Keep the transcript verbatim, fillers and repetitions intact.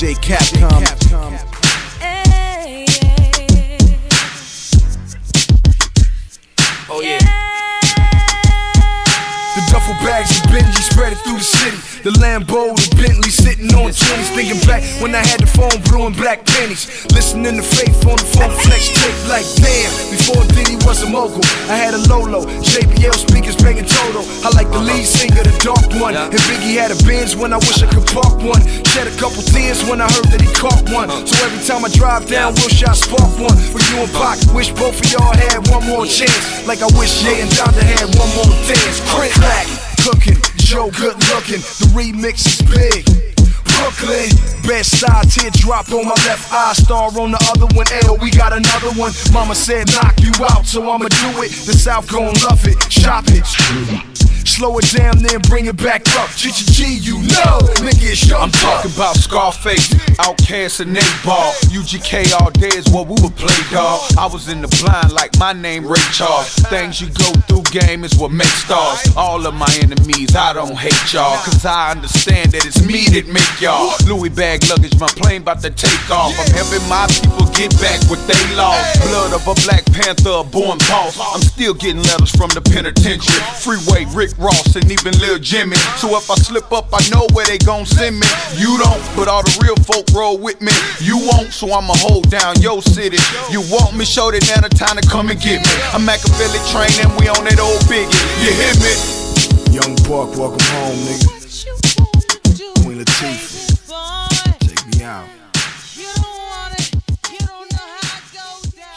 J Capcom. Oh yeah. The duffel bags of Benji spread it through the city. The Lambo, the Bentley sitting on twenties. Thinking back when I had the phone blue and black pennies. Listening to Faith on the phone flex tape like damn. Before Diddy was a mogul, I had a Lolo, J B L speakers banging Toto. I like the lead singer, the dark one. And Biggie had a Benz when I wish I could park one. Shed a couple tears when I heard that he caught one. So every time I drive down Wilshire, I spark one. For you and Pac, wish both of y'all had one more chance. Like I wish Ye and Donda had one more dance. Crit Black, cooking, Joe good looking. The remix is big. Brooklyn, best side teardrop on my left eye, star on the other one. L, we got another one. Mama said knock you out, so I'ma do it. The South gon' love it, chop it. Slow it down, then bring it back up. G G G, you know, nigga, it's your I'm talking about Scarface, Outkast and Nate Ball. U G K all day is what we would play, dawg. I was in the blind like my name Ray Charles. Things you go through, game is what makes stars. All of my enemies, I don't hate y'all, cause I understand that it's me that make y'all. Louis bag luggage, my plane about to take off. I'm helping my people get back what they lost. Blood of a Black Panther, a born boss. I'm still getting letters from the penitentiary. Freeway, Rick Ross, and even Lil Jimmy. So if I slip up, I know where they gon' send me. You don't, but all the real folk roll with me. You won't, so I'ma hold down your city. You want me, show that now the time to come and get me. I'm Machiavelli train and we on that old Biggie. You hear me? Young Buck, welcome home, nigga. Queen Latifah.